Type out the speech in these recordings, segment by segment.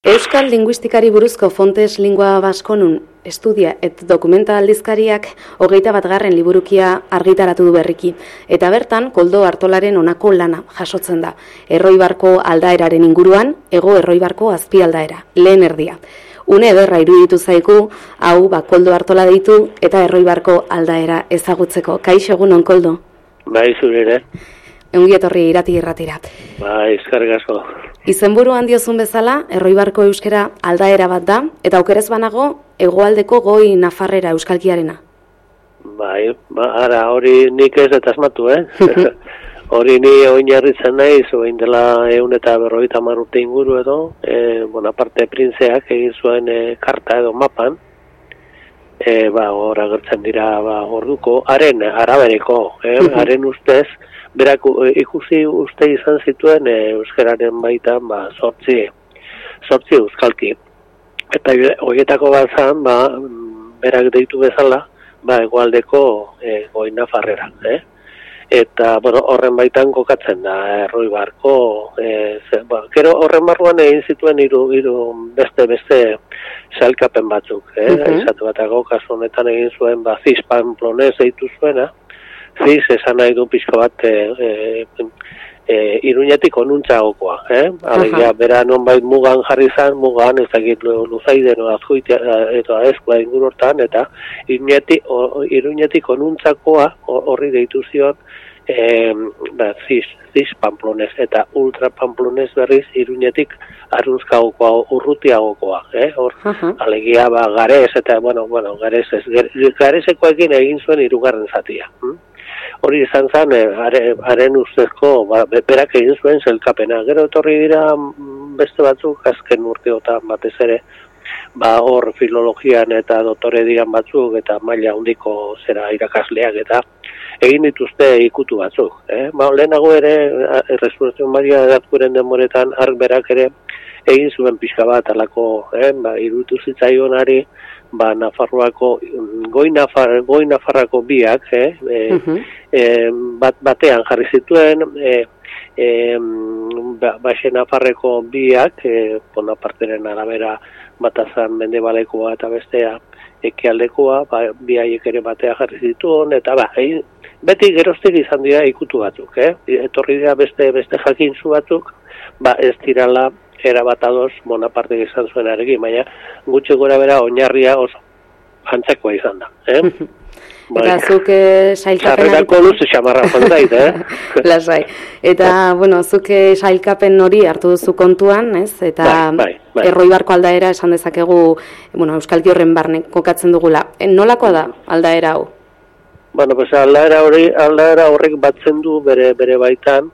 Euskal linguistikari buruzko Fontes Lingua Vasconum estudia et dokumenta aldizkariak 21. liburukia argitaratu du berriki, eta bertan Koldo Artolaren honako lana jasotzen da. Erroibarko aldaeraren inguruan, Hego Erroibarko azpialdaera, lehen erdia. Une ederra iruditu zaigu, hau Koldo Artola deitu eta Erroibarko aldaera ezagutzeko. Kaixo egunon, Koldo? Bai, zure, Ongi etorri irratira. Bai, eskerrik asko. Izenburuan diozun bezala, Erroibarko euskera aldaera bat da, eta aukerez banago, hegoaldeko Goi Nafarrera euskalkiarena. Bai, ara, hori nik ez eta asmatu, Hori ni oinarritzen naiz, oin dela 150 urte inguru edo, Bonaparte printzeak egin zuen karta edo mapan, hor agertzen dira orduko, haren arabereko, haren ustez, berak ikusi uste izan zituen euskararen baitan 8 euskalki. Eta horietako bat zan, berak deitu bezala, hegoaldeko Goi Nafarrera. Eta horren baitan kokatzen da Erroibarko, gero horren barruan egin zituen hiru beste sailkapen batzuk. Izatu batako kasu honetan egin zuen Cis Pamplonez deitu zuena. Cis esan nahi du pixko bat Iruñetik onuntzagokoa. Alegia, bera nonbait mugan jarri zan, mugan ezagit Luzaiden o Azkoitia eta Ezkoa inguru hortan, eta Iruñetik onuntzakoa horri deitu zion Cis Pamplonez eta Ultra Pamplonez berriz Iruñetik arrunzkagokoa, urrutiagokoa. Alegia, Garez eta, Garezekoekin egin zuen 3. zatia. Hori izan zen, haren ustezko, berak egin zuen zelkapena. Gero etorri dira beste batzuk, azken urteotan batez ere, hor filologian eta doktore diran batzuk, eta maila handiko zera irakasleak, eta egin dituzte ikutu batzuk. Lehenago ere, Resurrección Maria edatkuren denboretan, ark berak ere, egin zuen pixka bat, alako, iruditu zitzaionari, Nafarroako, Goi Nafarrako biak, batean jarri zituen, Baixe Nafarreko biak, Bonaparteren arabera batazan mendebalekoa eta bestea ekialdekoa, biaiek ere batea jarri zituen, eta beti geroztik izan dira ikutu batzuk, etorri dira beste jakintzu batzuk, ez dirala erabat ados Bonaparte izan zuen arekin, baina gutxi gora bera oinarria oso antzekoa izan da. Eta zuk sailkapen... Zarrerako luze xamarra fontzait, Lasai. Eta, zuk sailkapen hori hartu duzu kontuan, ez? Eta Erroibarko aldaera esan dezakegu, euskalki horren barne kokatzen dugula. Nolakoa da aldaera hau? Aldaera horrek batzen du bere baitan,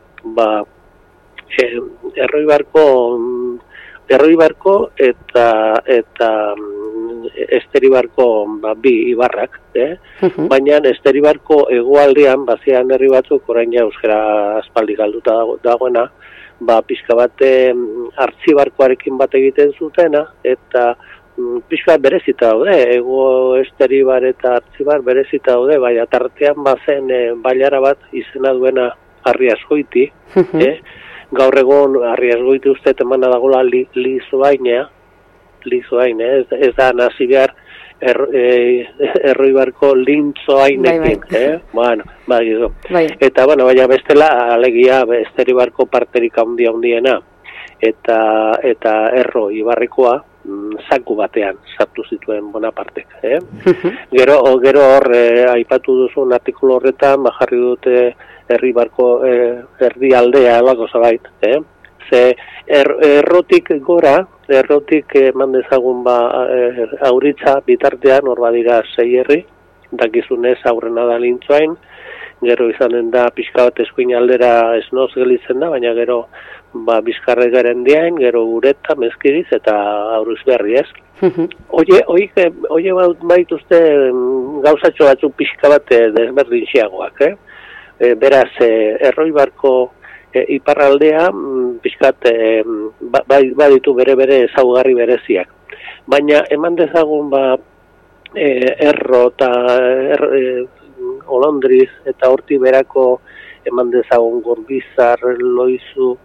Erroibarko eta Esteribarko bi ibarrak, baina Esteribarko hegoaldean bazian herri batzuk orain euskara aspaldi galduta dagoena, pixka bat Artzibarkoarekin bat egiten zutena, eta pixka berezita daude, Ego Esteribar eta Artzibar berezita daude, baina tartean bazen bailara bat izena duena Arriasgoiti, gaur egon Arriasgoiti uste temana dagoela Lizoaina, ez da nazi behar Erroibarko Lintzoainekin. Eta, baina bestela, alegia, Esteribarko parterik handiena, eta Erroibarrekoa, zaku batean sartu zituen Bonapartek. Gero hor, aipatu duzun artikulu horretan, jarri dute Erribarko erdialdea, alako zabait, ze errotik gora, errotik eman dezagun Auritza bitartean, hor badira 6 herri, dakizunez aurrena da Lintzoain, gero izanen da pixka bat eskuin aldera esnoz gelitzen da, baina gero Bizkarre Garendiain, gero Ureta, Mezkiriz eta Auruzberri, ez? Oie baituzte gauzatxo batzuk pixka bat desberdintxiagoak, Beraz, Erroibarko iparraldea pixkat baditu bere ezaugarri bereziak. Baina eman dezagun Erro eta Olondriz eta horti berako eman dezagun Gorbizar, Loizu,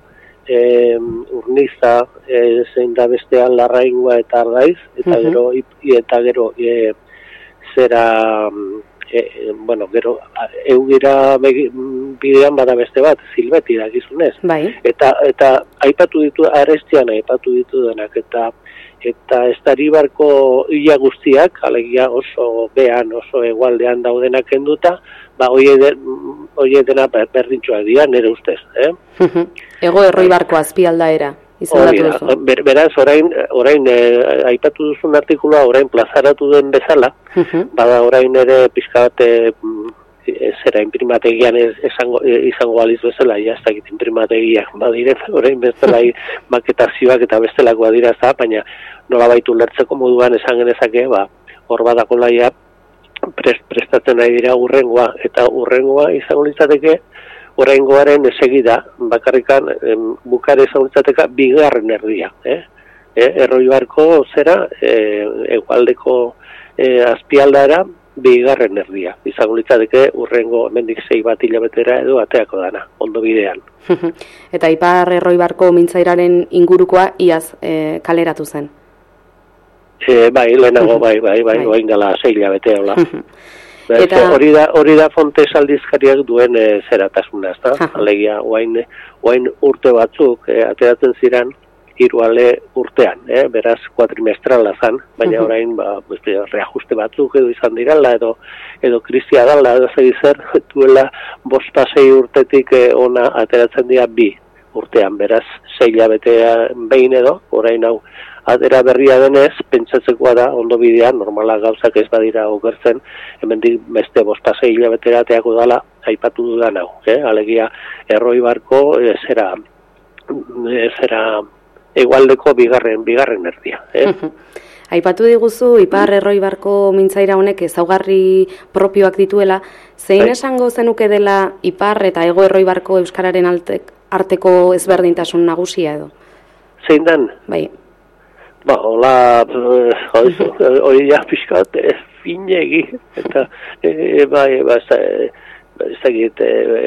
Urniza, zein da bestean Larraingua eta Ardaiz, eta gero zera, bueno, gero eugira bidean bada beste bat, Silbeti dakizunez. Bai. Eta aipatu ditu, Arestian aipatu ditu denak, eta Estaribarko ia guztiak, alegia oso behan, oso egualdean daudenak enduta, hoie dena berdintxoak dira, nire ustez. Ego Erroibarko azpialdaera. Beraz, orain aipatu duzun artikulua, orain plazaratu den bezala, bada orain ere pixka bat zera imprimategian izango aliz bezala, jaztakit imprimategiak badire, orain bezala maketazioak eta bestelakoa dira ez da, baina nola baitu lertzeko moduan esan genezake, hor badako laia prestatzen nahi dira urrengoa, eta urrengoa izango litzateke oraingoaren segida, bakarrikan bukare izango litzateka bigarren erdia. Erroibarko zera, egualdeko azpialdara, bigarren erdia. Izango litzateke urrengo hemendik 6 bat hilabetera edo ateako dana, ondo bidean. Eta Ipar Erroibarko mintzairaren ingurukoa iaz kaleratu zen? Bai, lehenago, bai, oain gala 6 hilabete hola. Hori da Fontes aldizkariak duen zeratasuna, ezta? Alegia, oain urte batzuk ateratzen ziren 3 ale urtean, beraz kuatrimestrala zan, baina orain reajuste batzuk edo izan dirala, edo krizia dala, edo zer duela 5-6 urtetik ona ateratzen dira 2 urtean, beraz 6 hilabetea behin edo, orain hau atera berria denez, pentsatzekoa da, ondo bidean, normala gauzak ez badira okertzen, hemendik beste 5-6 hilabetera ateako dala, aipatu dudan hau, alegia Erroibarko zera egualdeko bigarren erdia. Aipatu diguzu, Ipar Erroibarko mintzaira honek ezaugarri propioak dituela, zein esango zenuke dela Ipar eta Ego Erroibarko euskararen arteko ezberdintasun nagusia edo? Zein den? Bai. Hola, hori ja pixkat finegi, eta ez dakit,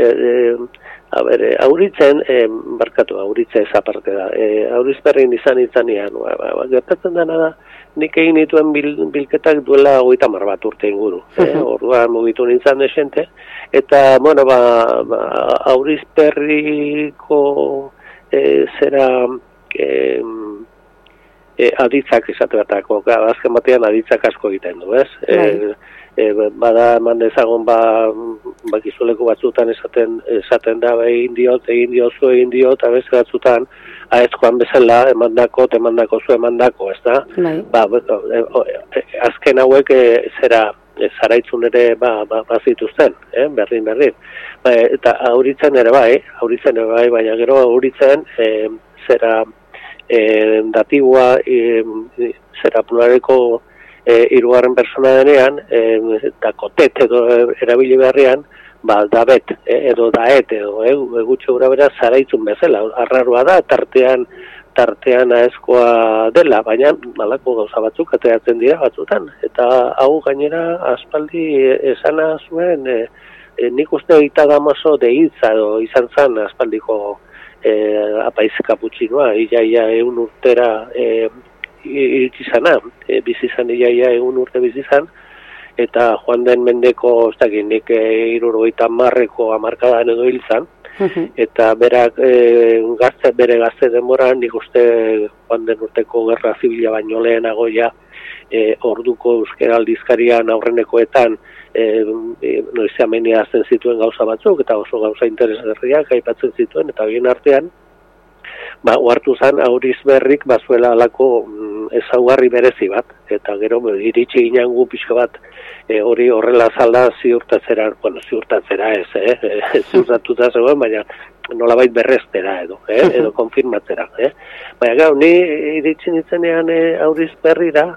auritzen, auritze ez aparte da, aurizperrin izanian, gertatzen dena da, nik egin dituen bilketak duela 30 bat urte inguru, orduan mugitu nintzen desente, eta, aurizperriko zera aditzak esate batako, azken batean aditzak asko egiten du, ez? Bada eman dezagon bakizuleko batzutan esaten da egin diot, eta beste batzutan aezkoan bezala emandako zu, ez da? Azken hauek zaraitzun ere bazituzten, berdin. Eta auritzen ere bai, baina gero auritzen datibua zera pluraleko hirugarren persona denean, eta kotet edo erabili beharrean, da bet, edo daet, edo gutxe gura bera zaraitzun bezala. Arraroa da, tartean aezkoa dela, baina malako gauza batzuk ateratzen dira batzutan. Eta hau gainera aspaldi esana zuen, nik uste itadamazo deitza edo izan zan aspaldiko apaiz kaputxinoa, iaia 1 urtera iritsi zana, bizizan iaia 1 urte bizizan, eta joan den mendeko, ez dakit, nik 70ko hamarkadan edo hil zan, eta berak bere gazte denboran, nik uste joan den urteko gerra zibila baino lehenago ja, orduko euskera aldizkarian aurrenekoetan noizean meneazten zituen gauza batzuk, eta oso gauza interesgarriak aipatzen zituen, eta bien artean, ohartu zan aurizberrik bazuela alako ezaugarri berezi bat, eta gero iritsi ginen gu pixka bat hori horrela zalda ziurtatzera ez, ziurtatuta zegoen, baina nolabait berreztera edo konfirmatzera. Baina gau, ni iritsi nintzenean aurizberrira,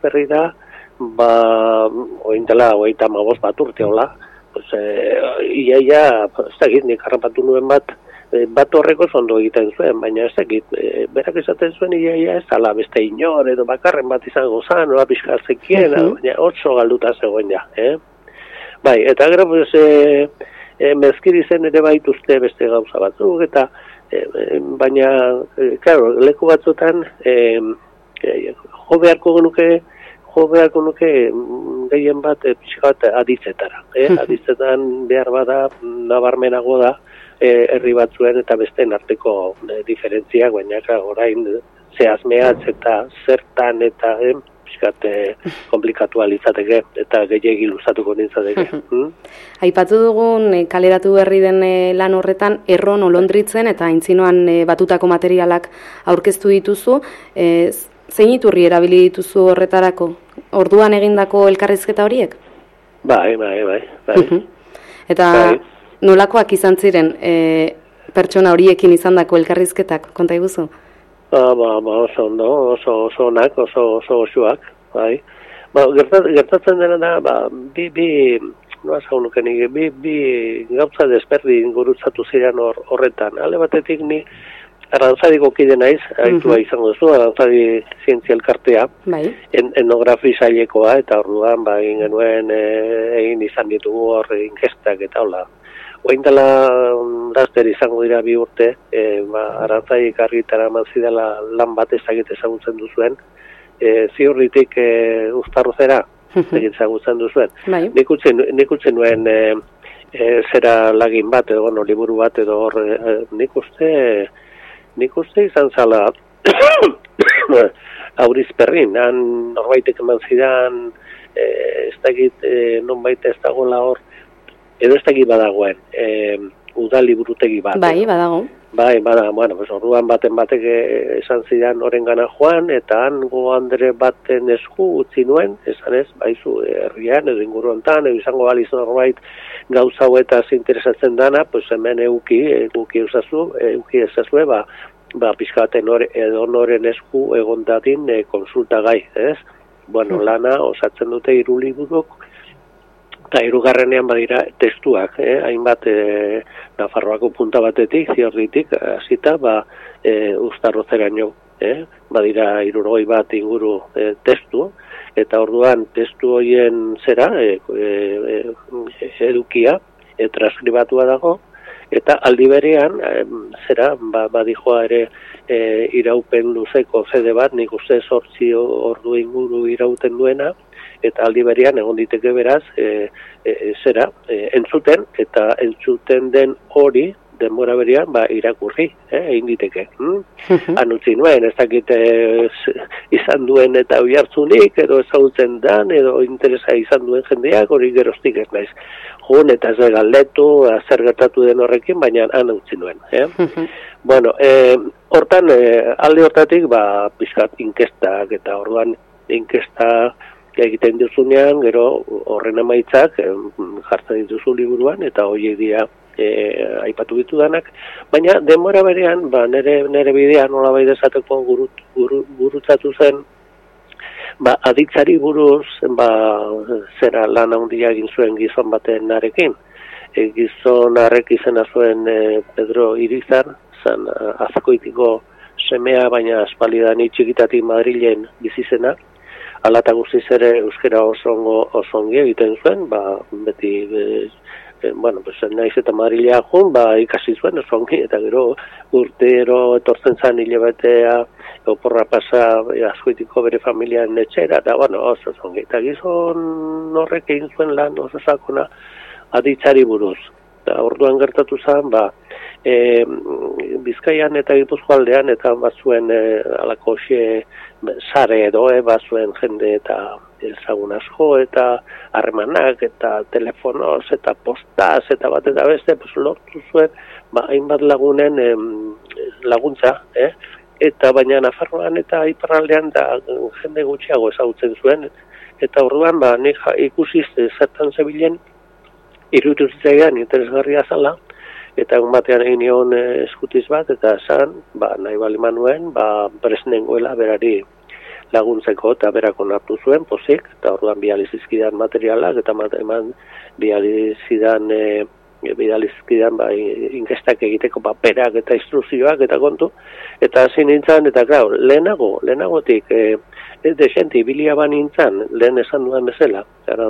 ointela 35 bat urte hola, iaia, ez dakit, nik harrapatu nuen bat horreko zondo egiten zuen, baina ez dakit, berak esaten zuen iaia ez ala beste inor edo bakarren bat izango zan, nola pixka zekien, baina oso galduta zegoen ja. Bai, eta gero mezkiri zen ere baituzte beste gauza batzuk, eta baina, claro, leku batzutan, jo beharko nuke gehien bat pixka bat aditzetara. Aditzetan behar bada, nabarmenago da, herri batzuen eta besteen arteko diferentziak, baina orain zehazmeatz eta zertan eta pixkat komplikatu alitzateke eta gehiagi luzatuko nintzateke. Aipatu dugun kaleratu berri den lan horretan erron olondritzen eta aintzinoan batutako materialak aurkeztu dituzu, zein iturri erabili dituzu horretarako? Orduan egindako elkarrizketa horiek? Bai. Eta nolakoak izan ziren pertsona horiekin izandako elkarrizketak, konta iguzu? Oso ondo, oso onak, oso osoak, bai. Gertatzen dena da, bi gauza desberdin gurutzatu ziren horretan. Ale batetik ni Arantzadiko kide naiz, aitua izango duzu, Arantzadi zientzia elkartea, etnografi sailekoa, eta orduan egin genuen, egin izan ditugu hor inkestak eta hola. Oain dela laster izango dira 2 urte, Arantzadik argitara eman zidela lan bat ezagutzen duzuen, ziurritik Uztarrozera ezagutzen duzuen. Nik utzi nuen zera lagin bat, edo liburu bat, edo hor, nik uste izan zala Aurizperrin, norbaitek eman zidan, ez dakit nonbait ez dagoela hor, edo ez dakit badagoen, udal liburutegi bat. Bai, badago. Bai, bueno, orduan baten batek esan zidan oren gana joan, eta hango Andre baten esku utzi nuen, esan ez, baizu herrian, edo inguru hontan, edo izango baliz norbait gauza hauetaz interesatzen dana, pues hemen euki ezazue, pixkaten edo noren esku egon dadin konsulta gai, ez? Bueno, lana osatzen dute 3 liburuk, eta 3. badira testuak, hainbat Nafarroako punta batetik, ziorritik, hasita, Uztarrozeraino, badira 61 inguru testu, eta orduan testu horien zera, edukia, transkribatua dago, eta aldi berean, zera, badijoa ere iraupen luzeko CD bat, nik uste 8 ordu inguru irauten duena, eta aldi berean egon diteke beraz, zera, entzuten, eta entzuten den hori, denbora berean, irakurri, egin diteke. Anutzi nuen, ez dakit izan duen eta oihartzunik, edo ezagutzen dan, edo interesa izan duen jendeak, hori geroztik ez naiz. Jun eta ez galdetu, zer gertatu den horrekin, baina anutzi nuen. Bueno, hortan, alde hortatik, pixkat inkestak, eta orduan inkesta egiten duzunean, gero horren emaitzak jartzen dituzu liburuan, eta horiek dira aipatu ditudanak, baina denbora berean, nere bidea nolabait esateko gurutzatu zen, aditzari buruz, zera lan handia egin zuen gizon baten narekin. Gizon harrek izena zuen Pedro Irizar, zan Azkoitiko semea, baina aspaldidan txikitatik Madrilen bizizena, alata guztiz ere euskera oso ongi egiten zuen, beti naiz eta Madrilea jun, ikasi zuen oso ongi, eta gero urtero etortzen zan hilabetea, oporra pasa Azkoitiko bere familian etxera, eta oso ongi. Eta gizon horrek egin zuen lan oso sakona aditzari buruz. Eta orduan gertatu zen, Bizkaian eta Gipuzkoaldean, eta bazuen alako sare edo, bazuen jende eta ezagun asko, eta harremanak, eta telefonoz, eta postaz, eta bat eta beste, lortu zuen, hainbat lagunen laguntza, eta baina Nafarroan eta Iparraldean da jende gutxiago ezagutzen zuen, eta orduan nik ikusiz zertan zebilen, iruditu zitzaidan interesgarria zala, eta egun batean egin nion eskutiz bat, eta esan, nahi bali manuen, presnengoela berari laguntzeko, eta berak onartu zuen, pozik, eta orduan bidalizizkidan materialak, eta bidalizizkidan inkestak egiteko paperak eta instruzioak eta kontu, eta hasi nintzen, eta lehenagotik, desenti bilia nintzen, lehen esan dudan bezala,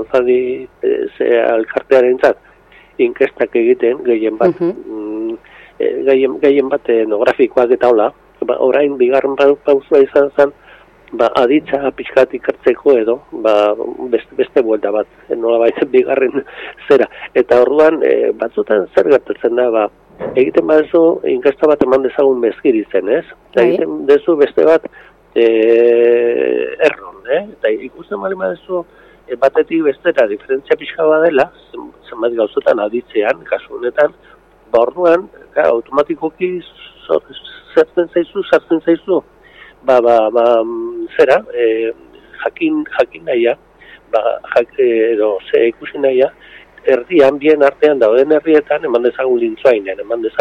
Arantzadi elkartearen zat, inkestak egiten, gehien bat, gehien bat etnografikoak eta hola, orain bigarren pausua izan zen, aditza pixkat ikertzeko edo, beste buelta bat, nola baitzen bigarren zera. Eta orduan, batzutan zer gertatzen da, egiten baduzu, inkesta bat eman dezagun bezkiritzen, ez? Egiten dezu beste bat, erron, eta ikusten bali baduzu, batetik bestera diferentzia pixka badela, zenbat gauzotan aditzean, kasu honetan, orduan, automatikoki sartzen zaizu, zera, jakin nahia, edo ze ikusi nahia, erdian, bien artean dauden herrietan, eman dezagun lintzoainen,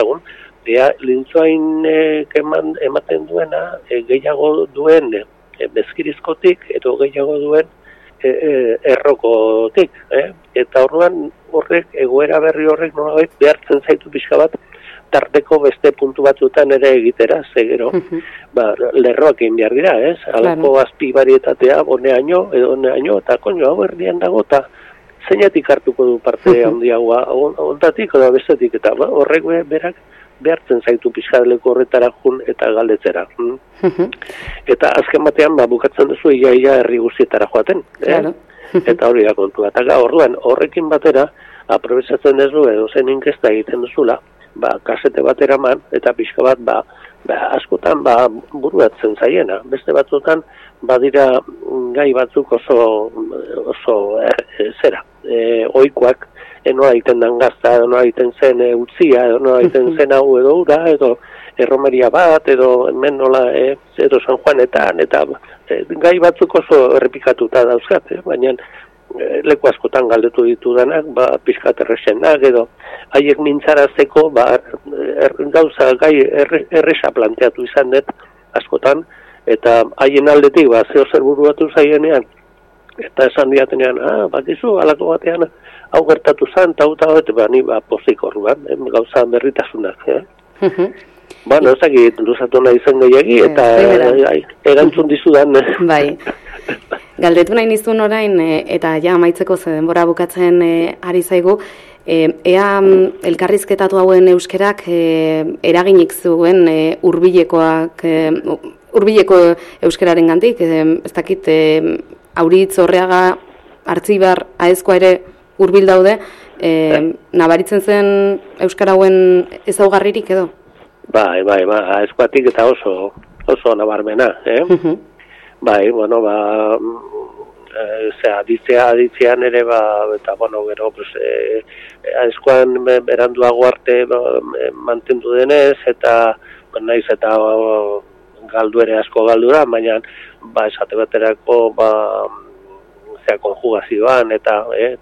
lintzoainek ematen duena, gehiago duen bezkirizkotik, edo gehiago duen errokotik, eta orduan horrek, egoera berri horrek nolabait behartzen zaitu pixka bat, tarteko beste puntu batzutan ere egitera, zegero, lerroak egin behar dira, ez? Alako azpi barietatea, boneaino, edo neaino, eta koño, hau erdian dago, eta zeinatik hartuko du parte handiagoa, ondatik, edo bestetik, eta horrek berak behartzen zaitu pixkadleko horretara jun eta galdetzera. Eta azken batean, bukatzen duzu ia herri guztietara joaten, eta hori da kontua. Eta orduan, horrekin batera, aprobetsatzen duzu, edo zen inkesta egiten duzula, kasete bat eraman, eta pixka bat, askotan buruatzen zaiena. Beste batzutan, badira gai batzuk oso zera, oikoak, nola egiten dan gazta, nola egiten zen utzia, nola egiten zen hau edo ura, edo erromeria bat, edo hemen nola, edo San Juanetan, eta gai batzuk oso errepikatuta dauzkat, baina leku askotan galdetu ditudanak, pixkat erresenak, edo haiek mintzarazteko, gauza gai erresa planteatu izan dut askotan, eta haien aldetik, zeo zer buruatu zaienean, eta esan diatenean, bakizu, alako batean, hau gertatu zen, eta ni pozik orduan, gauza berritasunak. Bueno, ezakit, luzatu nahi zen gehiagi, eta erantzun dizudan. Bai. Galdetu nahi nizun orain, eta ja amaitzeko ze denbora bukatzen ari zaigu, ea elkarrizketatu hauen euskerak eraginik zuen hurbileko euskeraren gandik, ez dakit, Auritz, Orreaga, Artzibar, Aezkoa ere hurbil daude, nabaritzen zen euskara hauen ezaugarririk edo? Bai, Aezkoatik eta oso nabarmena, Bai, bueno, aditzean ere, eta, bueno, gero, Aezkoan beranduago arte mantendu denez, eta, naiz, eta galdu ere asko galdura, baina, esate baterako, konjugazioan, eta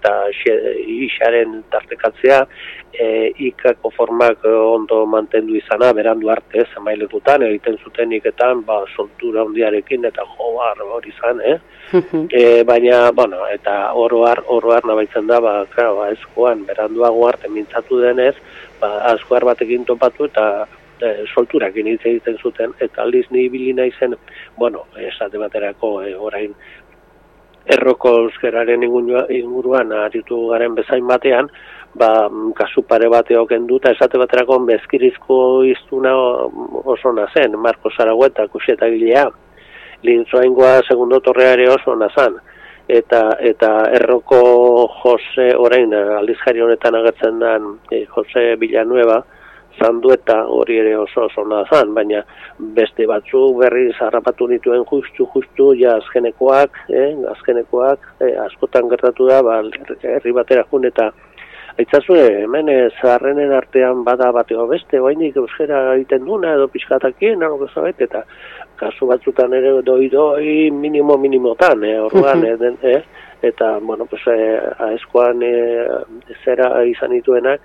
isaren tartekatzea, ikako formak ondo mantendu izana, berandu arte, zenbailekutan, egiten zuteniketan, soltura handiarekin, eta hori izan, baina, bueno, eta oroar nabaitzen da, Aezkoan, beranduago arte mintzatu denez, Aezkoar batekin topatu, eta solturakin hitz egiten zuten, eta aldiz ni ibili naizen, bueno, esate baterako orain erroko euskararen inguruan aritu garen bezain batean, kasu pare bateok enduta esate baterako bezkirizko iztuna oso nazen, Marko Zaragoeta, Kuxeta Gilea, Lintzoaingoa segundo torrea ere oso nazan, eta erroko Jose, orain aldizkari honetan agertzen den Jose Villanueva, Zandueta hori ere oso nazan, baina beste batzu berriz harrapatu nituen justu, ja azkenekoak, askotan gertatu da, herri batera jun eta aitzazu, hemen zaharrenen artean bada bateo beste, oainik euskera egiten duna edo pixkatakien, eta kasu batzutan ere doi minimotan, orduan, eta, bueno, Aezkoan zera izan dituenak,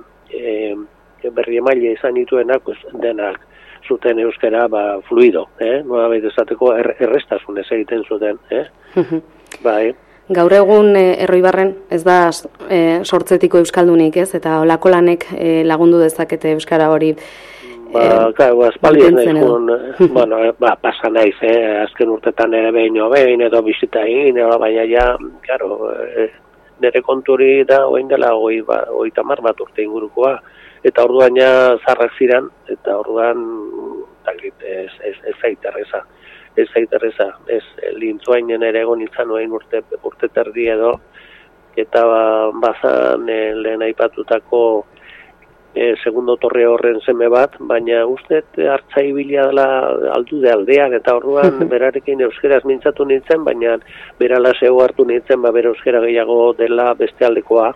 berri emaile izan dituenak, denak zuten euskara fluido, nola baita esateko errestasunez egiten zuten, bai. Gaur egun Erroibarren ez da sortzetiko euskaldunik, ez? Eta olako lanek lagundu dezakete euskara hori. Aspaldi ez nahi pasa naiz, azken urtetan ere behin edo bizita egin, baina ja, nire konturi da oin dela 30 bat urte ingurukoa, eta orduan ja zarrak ziren, eta orduan ez zaiterreza. Ez lintzuainen ere egon izan nuen urte terdi edo, eta bazan lehen aipatutako segundo torre horren seme bat, baina uste hartzai bila dela aldu de aldean, eta orduan berarekin euskeraz mintzatu nintzen, baina berala zeu hartu nintzen, bera euskera gehiago dela beste aldekoa,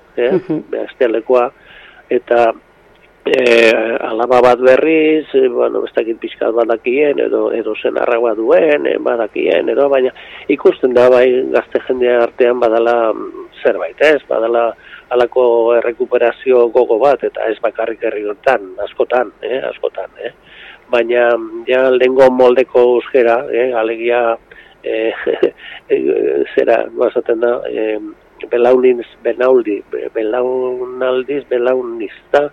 eta alaba bat berriz, ez dakit pixkat badakien, edo zenarra bat duen, badakien, edo, baina ikusten da, bai, gazte jendea artean badala zerbait, badala alako errekuperazio gogo bat, eta ez bakarrik herriotan, askotan. Baina, ja, lehengo moldeko euskera, alegia, zera, bazaten da, belaunaldiz,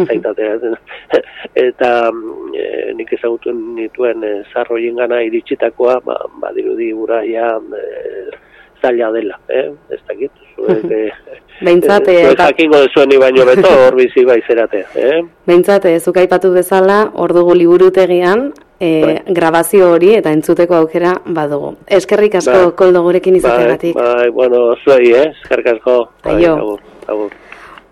eta nik ezagutuen nituen zarroien gana iritsitakoa, badirudi gura ja zaila dela, ez dakit, Behintzat, jakingo dezueni baino beto hor bizi baizerate. Behintzat, zuk aipatu bezala, hor dugu liburutegian, grabazio hori eta entzuteko aukera badugu. Eskerrik asko Koldo gurekin izateagatik. Zuei, eskerrik asko. Aio. Agur.